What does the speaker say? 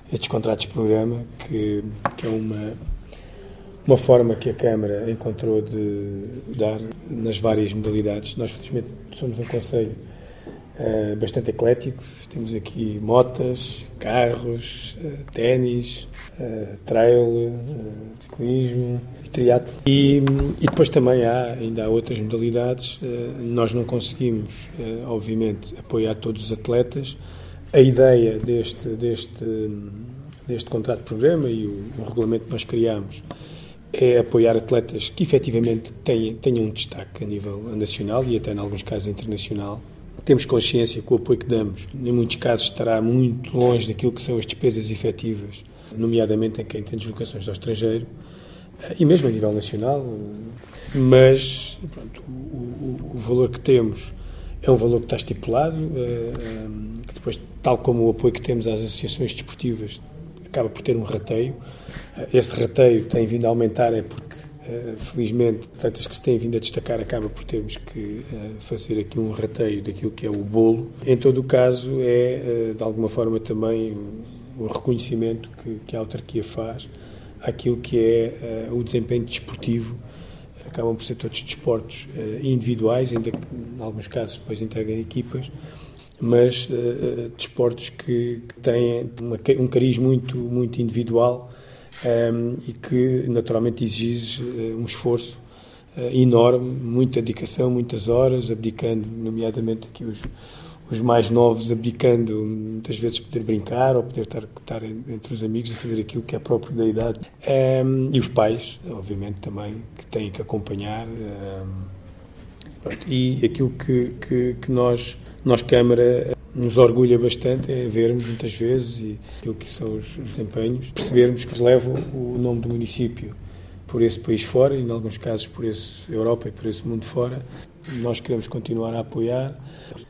estes contratos de programa, que é uma forma que a Câmara encontrou de dar nas várias modalidades. Nós, felizmente, somos um concelho bastante eclético. Temos aqui motas, carros, ténis, trail, ciclismo, triatlo. E depois também ainda há outras modalidades. Nós não conseguimos, obviamente, apoiar todos os atletas. A ideia deste contrato de programa e o regulamento que nós criamos é apoiar atletas que efetivamente tenham um destaque a nível nacional e até, em alguns casos, internacional. Temos consciência que o apoio que damos, em muitos casos, estará muito longe daquilo que são as despesas efetivas, nomeadamente em quem tem deslocações ao estrangeiro, e mesmo a nível nacional. Mas pronto, o valor que temos é um valor que está estipulado, que depois, tal como o apoio que temos às associações desportivas, acaba por ter um rateio. Esse rateio tem vindo a aumentar, porque felizmente, atletas que se têm vindo a destacar, acaba por termos que fazer aqui um rateio daquilo que é o bolo. Em todo o caso, é de alguma forma também o reconhecimento que a autarquia faz àquilo que é o desempenho desportivo. Acabam por ser todos desportos individuais, ainda que em alguns casos depois integrem equipas, mas desportos que têm um cariz muito individual, e que naturalmente exige um esforço enorme, muita dedicação, muitas horas, abdicando, nomeadamente aqui os mais novos, abdicando muitas vezes poder brincar ou poder estar entre os amigos e fazer aquilo que é próprio da idade. E os pais, obviamente, também, que têm que acompanhar. E aquilo que nós Câmara, nos orgulha bastante é vermos muitas vezes, e aquilo que são os desempenhos, percebermos que levam o nome do município por esse país fora, e em alguns casos por esse Europa e por esse mundo fora. Nós queremos continuar a apoiar.